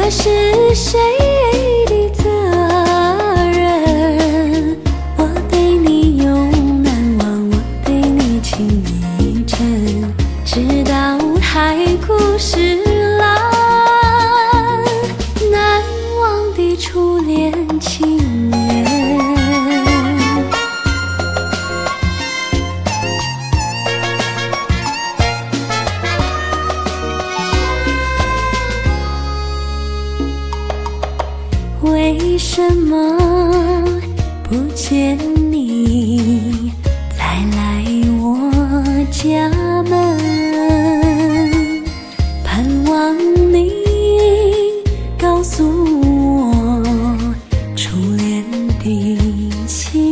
是谁的责任？我对你永难忘，我对你情意真，直到海枯石烂，难忘的初恋情人。为什么不见你再来我家门？盼望你告诉我初恋的情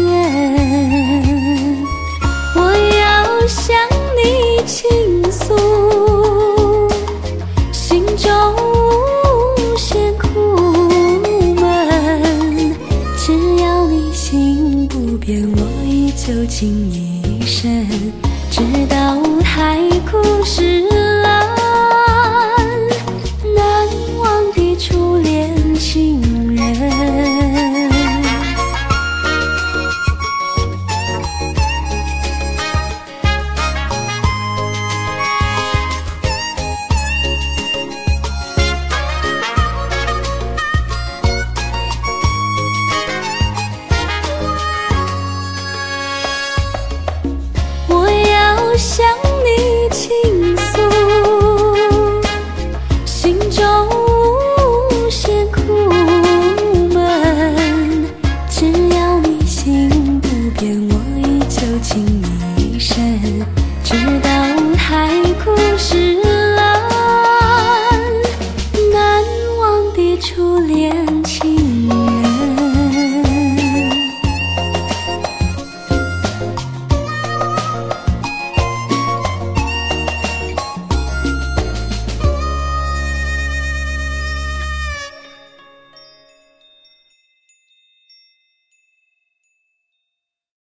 人。我要向你倾诉心中无限苦，只要你心不变，我依旧情一生，直到海枯石烂，难忘的初恋情人。向你倾诉心中无限苦闷，只要你心不变，我依旧情一生，直到海枯石烂。